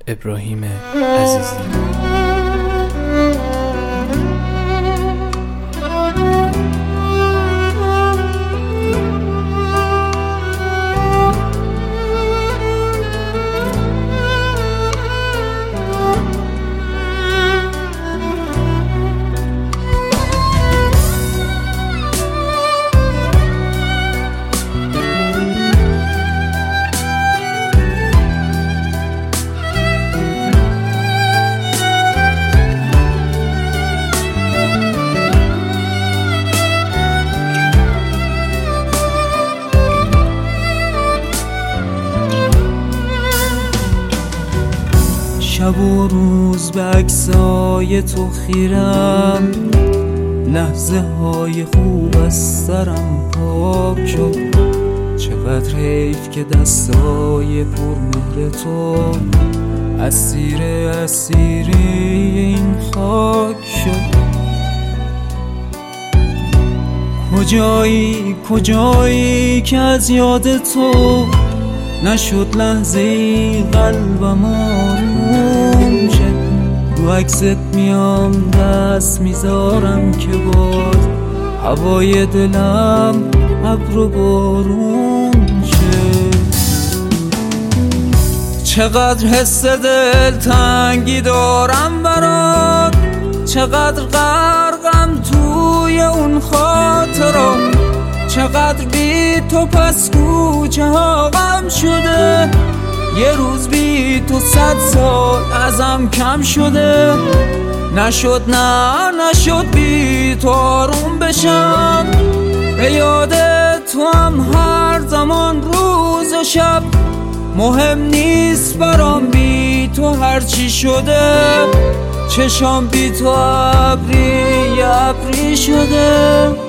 ابراهیم عزیزی. شب و روز به عکسای تو خیرم، لحظه های خوب از سرم پاک شد. چقدر حیف که دستای پرمهر تو اسیر این خاک شد. کجایی که از یاد تو نشد لحظه ای قلبم آروم شد. رو عکست میام دست میذارم که باز هوای دلم ابر و بارون شد. چقدر حس دل تنگی دارم برات، چقدر غرقم توی اون خاطرات، چقدر بی تو پس کوچه ها غم شده. یه روز بی تو 100 سال ازم کم شده. نشد بی تو آروم بشم. به یاد تو هم هر زمان روز و شب. مهم نیست برام بی تو هرچی شده. چشام بی تو ابری شده.